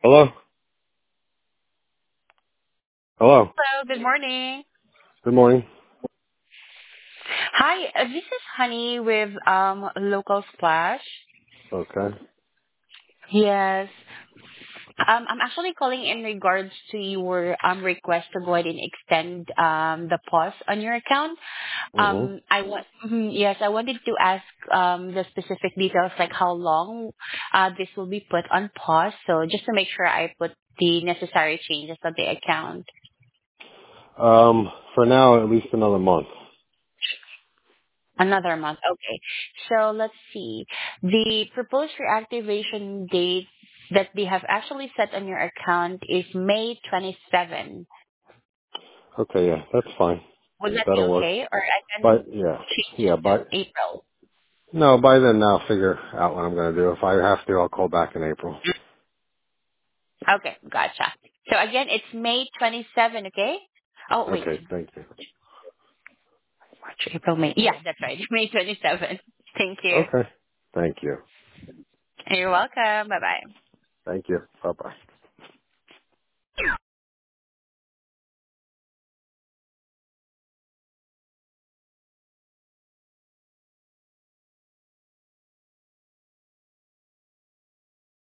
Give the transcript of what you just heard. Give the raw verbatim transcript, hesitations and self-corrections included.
Hello? Hello? Hello, good morning. Good morning. Hi, uh, this is Honey with um Local Splash. Okay. Yes. Um, I'm actually calling in regards to your um request to go ahead and extend um the pause on your account. hmm Um, I want mhm, yes, I wanted to ask um the specific details like how long uh this will be put on pause. So just to make sure I put the necessary changes on the account. Um, for now, at least another month. Another month. Okay. So let's see. The proposed reactivation date that they have actually set on your account is May twenty-seventh. Okay, yeah, that's fine. Would that be That'll work. okay? Or I can But, yeah, change yeah, it by, to April. no, by then I'll figure out what I'm going to do. If I have to, I'll call back in April. Okay, gotcha. So again, it's May twenty-seventh, okay? Oh, wait. Okay, thank you. March, April, May. Yeah, that's right. May twenty-seventh. Thank you. Okay. Thank you. You're welcome. Bye-bye. Thank you. Bye-bye.